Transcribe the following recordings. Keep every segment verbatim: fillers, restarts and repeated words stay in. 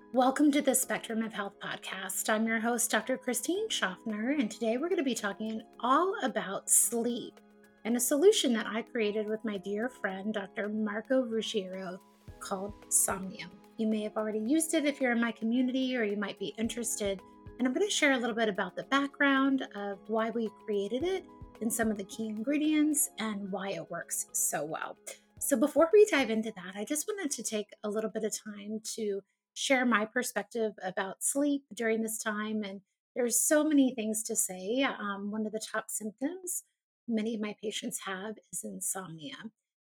Welcome to the Spectrum of Health podcast. I'm your host, Doctor Christine Schaffner, and today we're going to be talking all about sleep and a solution that I created with my dear friend, Doctor Marco Ruggiero, called Somnium. You may have already used it if you're in my community, or you might be interested. And I'm going to share a little bit about the background of why we created it and some of the key ingredients and why it works so well. So, before we dive into that, I just wanted to take a little bit of time to share my perspective about sleep during this time. And there's so many things to say. Um, one of the top symptoms many of my patients have is insomnia.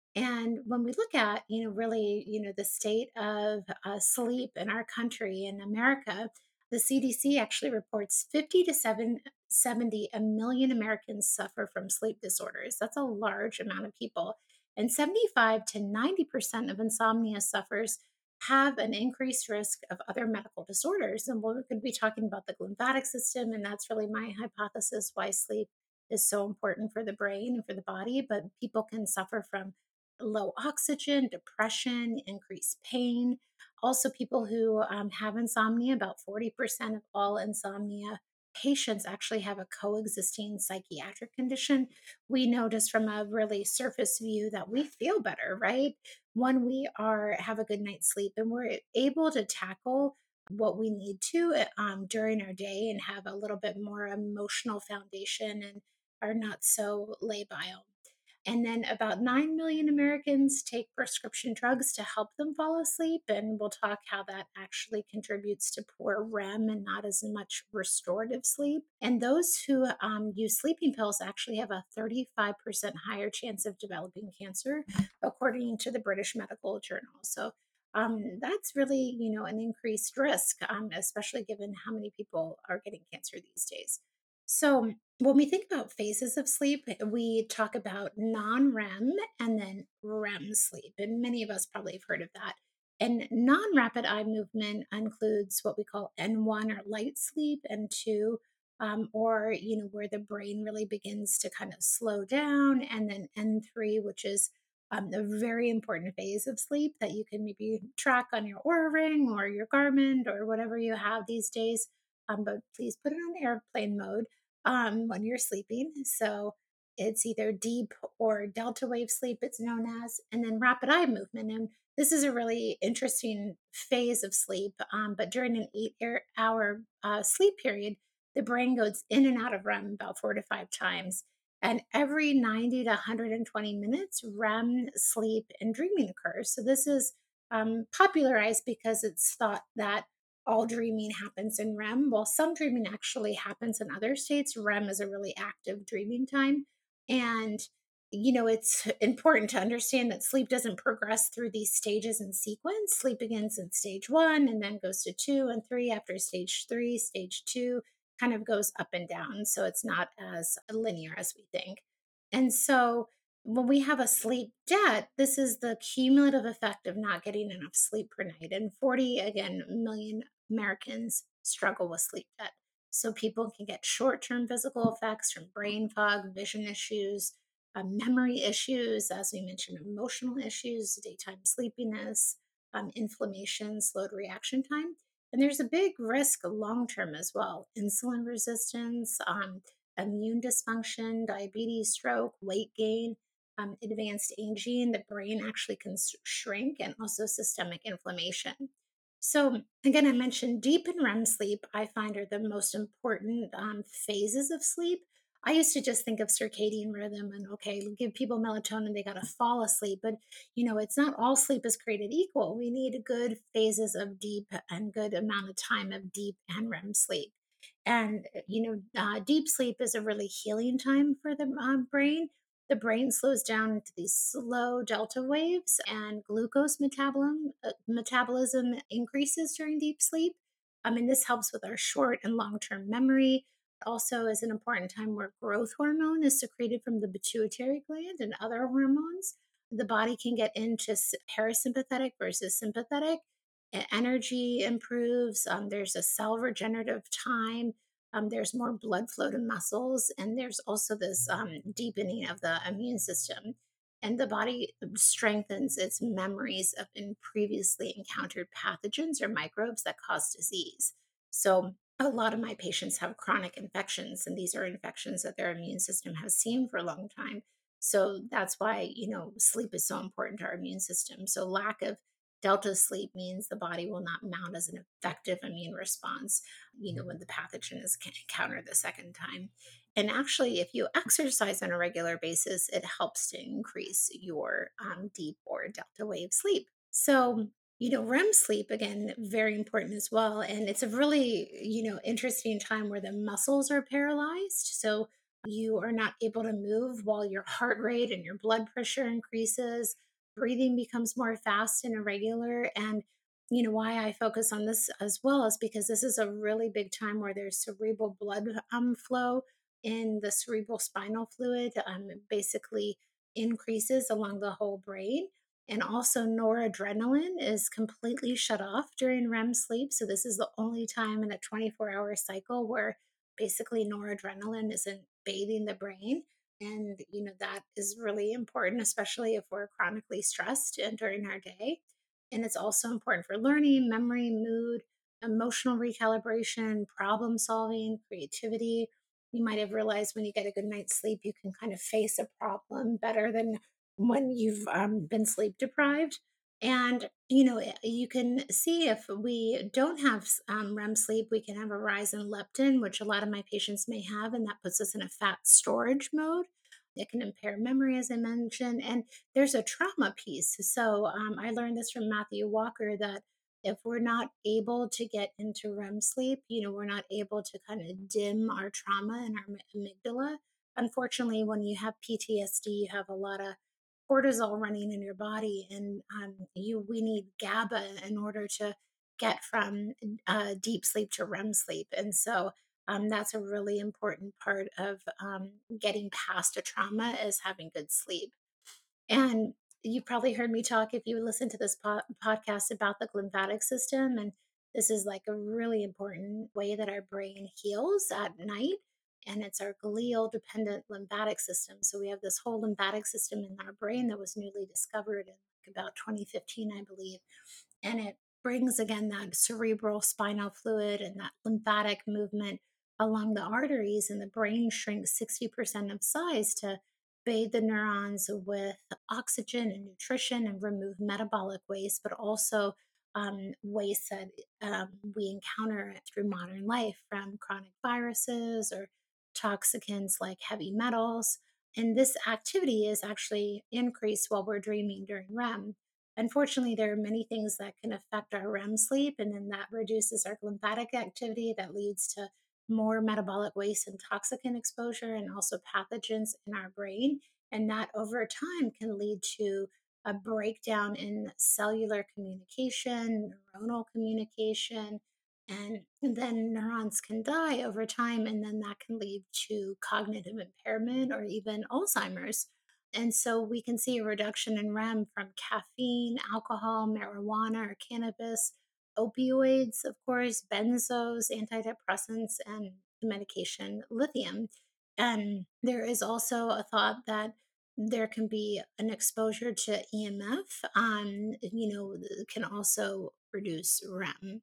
And when we look at, you know, really, you know, the state of uh, sleep in our country in America, the C D C actually reports fifty to seven, seventy a million Americans suffer from sleep disorders. That's a large amount of people. And seventy-five to ninety percent of insomnia sufferers have an increased risk of other medical disorders. And we're going to be talking about the lymphatic system. And that's really my hypothesis why sleep is so important for the brain and for the body. But people can suffer from low oxygen, depression, increased pain. Also, people who um, have insomnia, about forty percent of all insomnia patients actually have a coexisting psychiatric condition. We notice from a really surface view that we feel better, right? When we are have a good night's sleep and we're able to tackle what we need to uh, um, during our day and have a little bit more emotional foundation and are not so labile. And then about nine million Americans take prescription drugs to help them fall asleep. And we'll talk how that actually contributes to poor R E M and not as much restorative sleep. And those who um, use sleeping pills actually have a thirty-five percent higher chance of developing cancer, according to the British Medical Journal. So um, that's really, you know, an increased risk, um, especially given how many people are getting cancer these days. So when we think about phases of sleep, we talk about non R E M and then R E M sleep. And many of us probably have heard of that. And non rapid eye movement includes what we call N one or light sleep, and two, um, or, you know, where the brain really begins to kind of slow down, and then N three, which is um, a very important phase of sleep that you can maybe track on your Oura Ring or your Garmin or whatever you have these days. Um, but please put it on airplane mode um, when you're sleeping. So it's either deep or delta wave sleep, it's known as, and then rapid eye movement. And this is a really interesting phase of sleep. Um, but during an eight air- hour uh, sleep period, the brain goes in and out of R E M about four to five times. And every ninety to one hundred twenty minutes, R E M sleep and dreaming occurs. So this is um, popularized because it's thought that all dreaming happens in R E M. While some dreaming actually happens in other states, R E M is a really active dreaming time. And, you know, it's important to understand that sleep doesn't progress through these stages in sequence. Sleep begins in stage one and then goes to two and three. After stage three, stage two kind of goes up and down. So it's not as linear as we think. And so when we have a sleep debt, this is the cumulative effect of not getting enough sleep per night. And forty, again, million Americans struggle with sleep debt. So people can get short term physical effects from brain fog, vision issues, uh, memory issues, as we mentioned, emotional issues, daytime sleepiness, um, inflammation, slowed reaction time. And there's a big risk long term as well: insulin resistance, um, immune dysfunction, diabetes, stroke, weight gain, um, advanced aging. The brain actually can s- shrink, and also systemic inflammation. So, again, I mentioned deep and R E M sleep, I find are the most important um, phases of sleep. I used to just think of circadian rhythm and okay, give people melatonin, they got to fall asleep. But, you know, it's not all sleep is created equal. We need good phases of deep and good amount of time of deep and R E M sleep. And, uh, you know, uh, deep sleep is a really healing time for the um, brain. The brain slows down into these slow delta waves, and glucose metabolism uh, metabolism increases during deep sleep. I mean, this helps with our short and long-term memory. Also is an important time where growth hormone is secreted from the pituitary gland and other hormones. The body can get into s- parasympathetic versus sympathetic. E- energy improves. Um, there's a cell regenerative time. Um, there's more blood flow to muscles, and there's also this um, deepening of the immune system. and the body strengthens its memories of in previously encountered pathogens or microbes that cause disease. So, a lot of my patients have chronic infections, and these are infections that their immune system has seen for a long time. So, that's why, you know, sleep is so important to our immune system. So, lack of delta sleep means the body will not mount as an effective immune response, you know, when the pathogen is encountered the second time. And actually, if you exercise on a regular basis, it helps to increase your um, deep or delta wave sleep. So, you know, REM sleep, again, very important as well. And it's a really, you know, interesting time where the muscles are paralyzed. So you are not able to move while your heart rate and your blood pressure increases. Breathing becomes more fast and irregular. And, you know, why I focus on this as well is because this is a really big time where there's cerebral blood um, flow in the cerebral spinal fluid, um, basically increases along the whole brain. And also, noradrenaline is completely shut off during REM sleep. So, this is the only time in a twenty-four hour cycle where basically noradrenaline isn't bathing the brain. And, you know, that is really important, especially if we're chronically stressed and during our day. And it's also important for learning, memory, mood, emotional recalibration, problem solving, creativity. You might have realized when you get a good night's sleep, you can kind of face a problem better than when you've um, been sleep deprived. And, you know, eh, you can see if we don't have s- um, REM sleep, we can have a rise in leptin, which a lot of my patients may have, and that puts us in a fat storage mode. It can impair memory, as I mentioned, and there's a trauma piece. So um, I learned this from Matthew Walker that if we're not able to get into REM sleep, you know, we're not able to kind of dim our trauma in our my- amygdala. Unfortunately, when you have P T S D, you have a lot of cortisol running in your body, and um, you we need GABA in order to get from uh, deep sleep to REM sleep, and so um, that's a really important part of um, getting past a trauma is having good sleep. And you probably heard me talk if you listen to this po- podcast about the lymphatic system. And this is like a really important way that our brain heals at night. And it's our glial dependent lymphatic system. So we have this whole lymphatic system in our brain that was newly discovered in like about twenty fifteen, I believe. And it brings again that cerebral spinal fluid and that lymphatic movement along the arteries. And the brain shrinks sixty percent of size to bathe the neurons with oxygen and nutrition and remove metabolic waste, but also um, waste that um, we encounter through modern life from chronic viruses or toxicants like heavy metals. And this activity is actually increased while we're dreaming during REM. Unfortunately, there are many things that can affect our REM sleep, and then that reduces our lymphatic activity that leads to more metabolic waste and toxicant exposure and also pathogens in our brain. And that over time can lead to a breakdown in cellular communication, neuronal communication, and then neurons can die over time. And then that can lead to cognitive impairment or even Alzheimer's. And so we can see a reduction in REM from caffeine, alcohol, marijuana, or cannabis, opioids, of course, benzos, antidepressants, and the medication lithium. And there is also a thought that there can be an exposure to E M F, um, you know, can also reduce REM.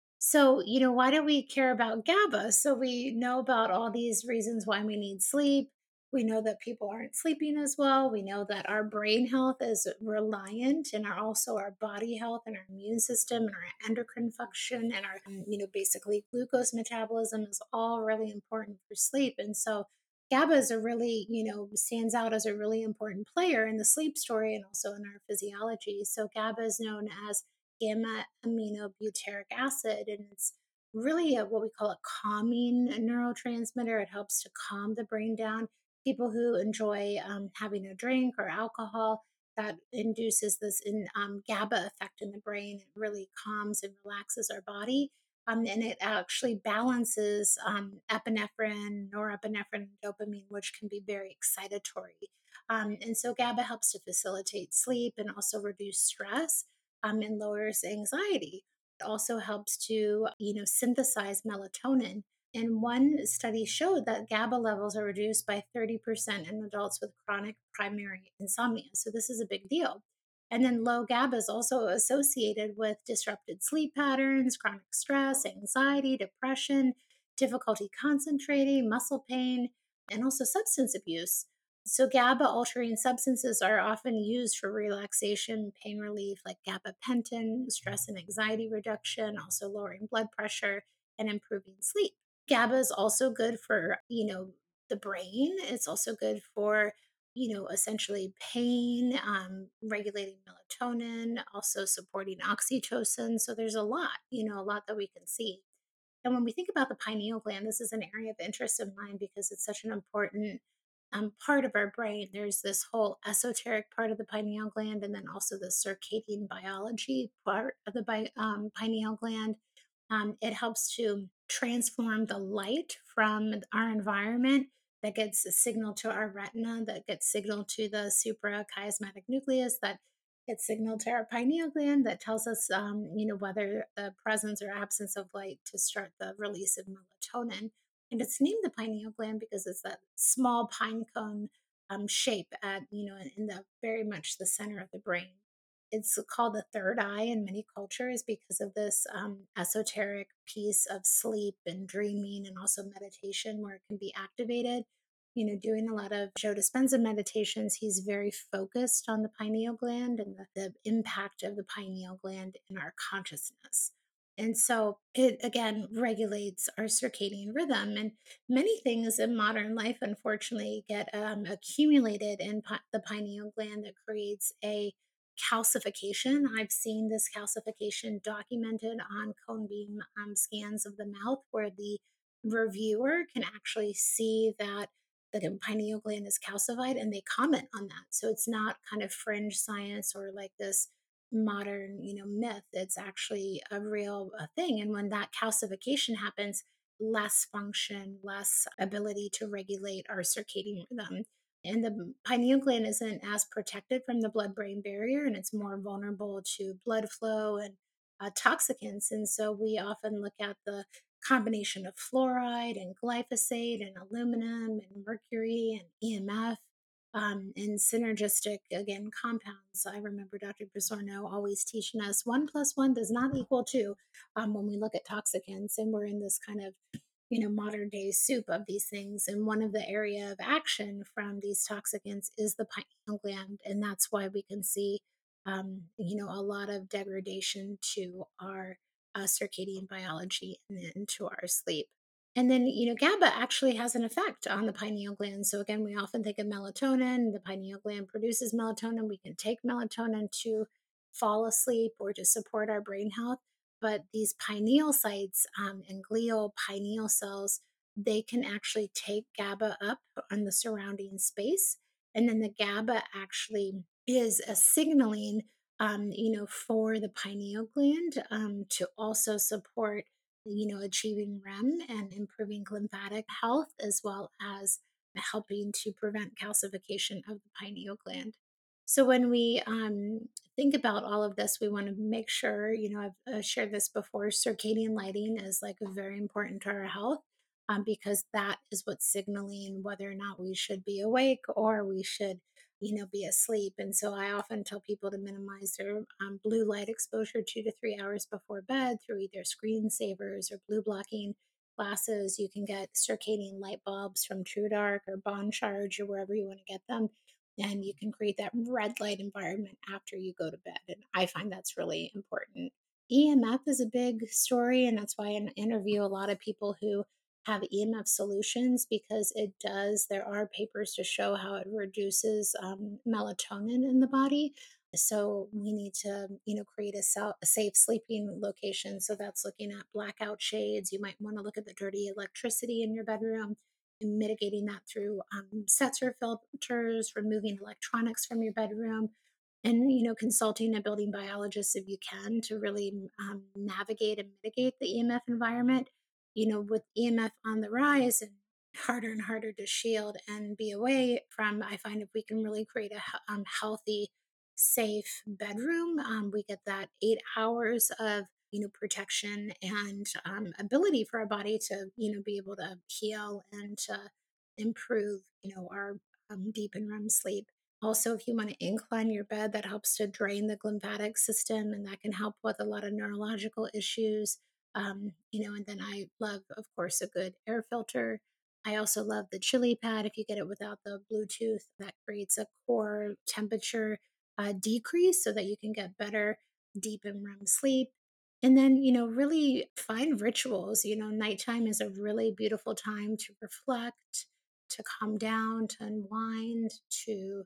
So, you know, why do we care about GABA? So, we know about all these reasons why we need sleep. We know that people aren't sleeping as well. We know that our brain health is reliant and our, also our body health and our immune system and our endocrine function and our, um, you know, basically glucose metabolism is all really important for sleep. And so, GABA is a really, you know, stands out as a really important player in the sleep story and also in our physiology. So, GABA is known as gamma aminobutyric acid, and it's really a, what we call a calming neurotransmitter. It helps to calm the brain down. People who enjoy um, having a drink or alcohol, that induces this in um, GABA effect in the brain. It really calms and relaxes our body. Um, and it actually balances um, epinephrine, norepinephrine, and dopamine, which can be very excitatory. Um, and so GABA helps to facilitate sleep and also reduce stress, um, and lowers anxiety. It also helps to, you know, synthesize melatonin. and one study showed that GABA levels are reduced by thirty percent in adults with chronic primary insomnia. So this is a big deal. And then low GABA is also associated with disrupted sleep patterns, chronic stress, anxiety, depression, difficulty concentrating, muscle pain, and also substance abuse. So, GABA altering substances are often used for relaxation, pain relief, like gabapentin, stress and anxiety reduction, also lowering blood pressure and improving sleep. GABA is also good for, you know, the brain. It's also good for, you know, essentially pain, um, regulating melatonin, also supporting oxytocin. So there's a lot, you know, a lot that we can see. And when we think about the pineal gland, this is an area of interest of mine because it's such an important um, part of our brain. There's this whole esoteric part of the pineal gland, and then also the circadian biology part of the bi- um, pineal gland. Um, it helps to transform the light from our environment that gets signaled to our retina, that gets signaled to the suprachiasmatic nucleus, that gets signaled to our pineal gland, that tells us, um, you know, whether the presence or absence of light to start the release of melatonin. And it's named the pineal gland because it's that small pine cone um, shape at, you know, in the very much the center of the brain. It's called the third eye in many cultures because of this um, esoteric piece of sleep and dreaming and also meditation where it can be activated. You know, doing a lot of Joe Dispenza meditations, he's very focused on the pineal gland and the, the impact of the pineal gland in our consciousness. And so it again regulates our circadian rhythm. And many things in modern life, unfortunately, get um, accumulated in pi- the pineal gland that creates a calcification. I've seen this calcification documented on cone beam um, scans of the mouth where the reviewer can actually see that the pineal gland is calcified and they comment on that. So it's not kind of fringe science or like this modern, you know, myth. It's actually a real uh thing. And when that calcification happens, less function, less ability to regulate our circadian rhythm. And the pineal gland isn't as protected from the blood brain barrier and it's more vulnerable to blood flow and uh, toxicants. And so we often look at the combination of fluoride and glyphosate and aluminum and mercury and E M F um, and synergistic, again, compounds. I remember Doctor Pisorno always teaching us one plus one does not equal two um, when we look at toxicants. And we're in this kind of you know modern day soup of these things, and one of the area of action from these toxicants is the pineal gland, and that's why we can see um, you know a lot of degradation to our uh, circadian biology and then to our sleep. And then you know GABA actually has an effect on the pineal gland. So again, we often think of melatonin. The pineal gland produces melatonin. We can take melatonin to fall asleep or to support our brain health, but these pineal sites um, and glial pineal cells, they can actually take GABA up on the surrounding space. And then the GABA actually is a signaling, um, you know, for the pineal gland um, to also support, you know, achieving REM and improving lymphatic health, as well as helping to prevent calcification of the pineal gland. So when we um, think about all of this, we want to make sure, you know, I've uh, shared this before, circadian lighting is like very important to our health um, because that is what's signaling whether or not we should be awake or we should, you know, be asleep. And so I often tell people to minimize their um, blue light exposure two to three hours before bed through either screensavers or blue blocking glasses. You can get circadian light bulbs from True Dark or Bond Charge or wherever you want to get them, and you can create that red light environment after you go to bed. And I find that's really important. E M F is a big story, and that's why I interview a lot of people who have E M F solutions because it does. There are papers to show how it reduces um, melatonin in the body. So we need to, you know, create a, sel- a safe sleeping location. So that's looking at blackout shades. You might want to look at the dirty electricity in your bedroom and mitigating that through um, sensor filters, removing electronics from your bedroom, and you know consulting a building biologist if you can to really um, navigate and mitigate the E M F environment. You know, with E M F on the rise and harder and harder to shield and be away from, I find if we can really create a he- um, healthy, safe bedroom, um, we get that eight hours of you know, protection and um, ability for our body to, you know, be able to heal and to improve, you know, our um, deep and REM sleep. Also, if you want to incline your bed, that helps to drain the lymphatic system, and that can help with a lot of neurological issues. Um, you know, and then I love, of course, a good air filter. I also love the chili pad. If you get it without the Bluetooth, that creates a core temperature uh, decrease so that you can get better deep and REM sleep. And then, you know, really find rituals. You know, nighttime is a really beautiful time to reflect, to calm down, to unwind, to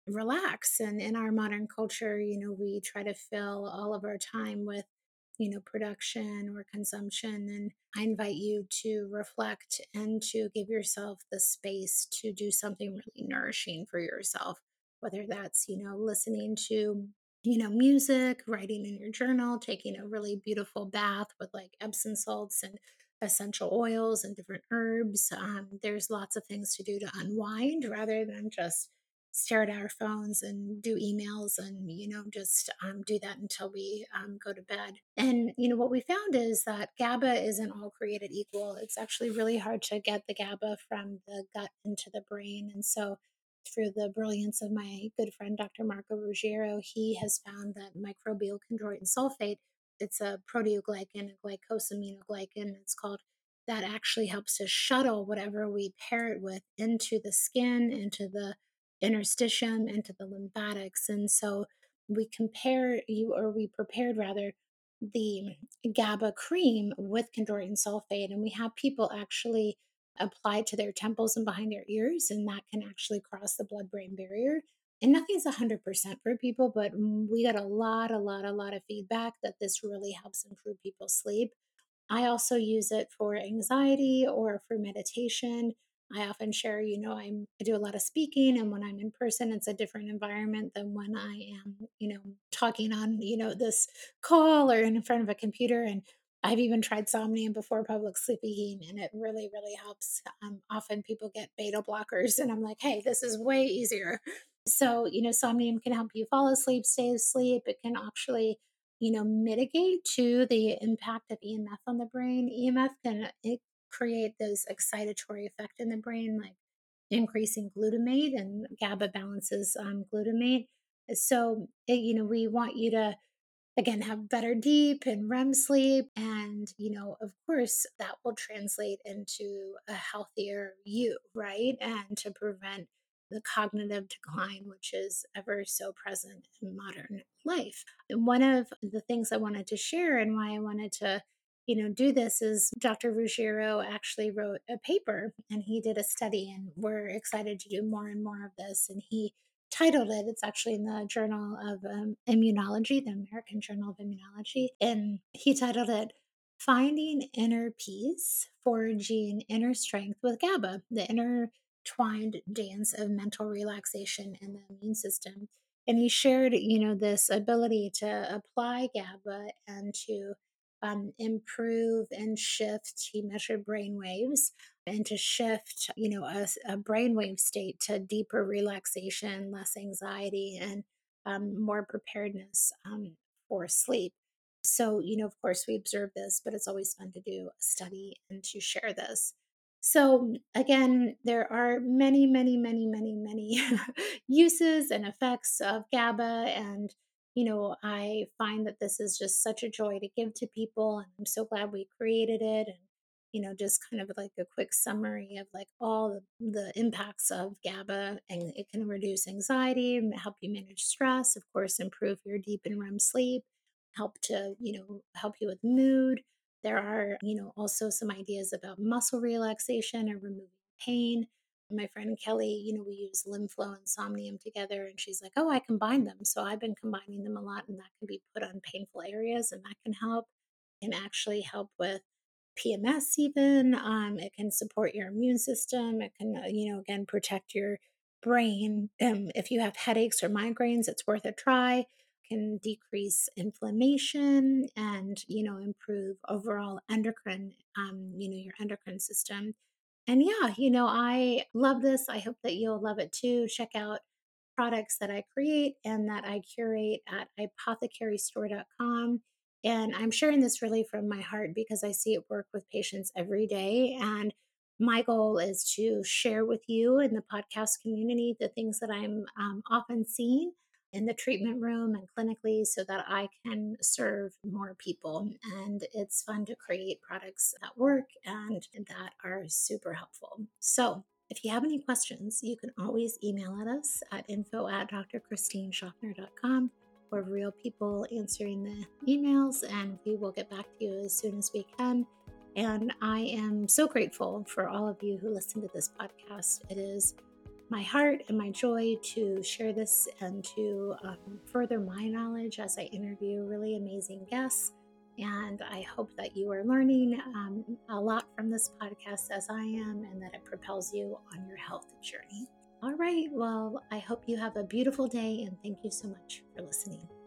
relax. And in our modern culture, you know, we try to fill all of our time with, you know, production or consumption. And I invite you to reflect and to give yourself the space to do something really nourishing for yourself, whether that's, you know, listening to, you know, music, writing in your journal, taking a really beautiful bath with like Epsom salts and essential oils and different herbs. Um, there's lots of things to do to unwind rather than just stare at our phones and do emails and, you know, just um, do that until we um, go to bed. And, you know, what we found is that GABA isn't all created equal. It's actually really hard to get the GABA from the gut into the brain. And so, through the brilliance of my good friend, Doctor Marco Ruggiero, he has found that microbial chondroitin sulfate, it's a proteoglycan, a glycosaminoglycan, it's called, that actually helps to shuttle whatever we pair it with into the skin, into the interstitium, into the lymphatics. And so we compare you, or we prepared rather, the GABA cream with chondroitin sulfate, and we have people actually apply to their temples and behind their ears, and that can actually cross the blood brain barrier. And nothing's one hundred percent for people, but mm, we got a lot, a lot, a lot of feedback that this really helps improve people's sleep. I also use it for anxiety or for meditation. I often share, you know, I'm, I do a lot of speaking, and when I'm in person, it's a different environment than when I am, you know, talking on, you know, this call or in front of a computer. And I've even tried Somnium before public speaking, and it really, really helps. Um, often people get beta blockers, and I'm like, hey, this is way easier. So, you know, Somnium can help you fall asleep, stay asleep. It can actually, you know, mitigate to the impact of E M F on the brain. E M F can it create those excitatory effect in the brain, like increasing glutamate, and GABA balances um, glutamate. So, it, you know, we want you to again have better deep and REM sleep, and you know, of course, that will translate into a healthier you, right? And to prevent the cognitive decline, which is ever so present in modern life. And one of the things I wanted to share and why I wanted to, you know, do this is Dr. Ruggiero actually wrote a paper, and he did a study, and we're excited to do more and more of this. And he titled it, it's actually in the Journal of um, Immunology, the American Journal of Immunology, and he titled it Finding Inner Peace, Forging Inner Strength with GABA, the intertwined dance of mental relaxation and the immune system. And he shared, you know, this ability to apply GABA and to um, improve and shift. He measured brain waves and to shift, you know, a, a brainwave state to deeper relaxation, less anxiety, and um, more preparedness um, for sleep. So, you know, of course, we observe this, but it's always fun to do a study and to share this. So, again, there are many, many, many, many, many uses and effects of GABA. And, you know, I find that this is just such a joy to give to people. And I'm so glad we created it. And you know, just kind of like a quick summary of like all the, the impacts of GABA, and it can reduce anxiety, m- help you manage stress, of course, improve your deep and REM sleep, help to, you know, help you with mood. There are, you know, also some ideas about muscle relaxation or removing pain. My friend Kelly, you know, we use LymFlow and Somnium together, and she's like, oh, I combine them. So I've been combining them a lot, and that can be put on painful areas, and that can help, can actually help with P M S even. Um, it can support your immune system. It can, uh, you know, again, protect your brain. Um, if you have headaches or migraines, it's worth a try. Can decrease inflammation and, you know, improve overall endocrine, um, you know, your endocrine system. And yeah, you know, I love this. I hope that you'll love it too. Check out products that I create and that I curate at apothecary store dot com. And I'm sharing this really from my heart because I see it work with patients every day. And my goal is to share with you in the podcast community the things that I'm um, often seeing in the treatment room and clinically so that I can serve more people. And it's fun to create products that work and that are super helpful. So, if you have any questions, you can always email at us at info at drchristineschaffner.com. We're real people answering the emails, and we will get back to you as soon as we can. And I am so grateful for all of you who listen to this podcast. It is my heart and my joy to share this and to um, further my knowledge as I interview really amazing guests. And I hope that you are learning um, a lot from this podcast as I am, and that it propels you on your health journey. All right. Well, I hope you have a beautiful day, and thank you so much for listening.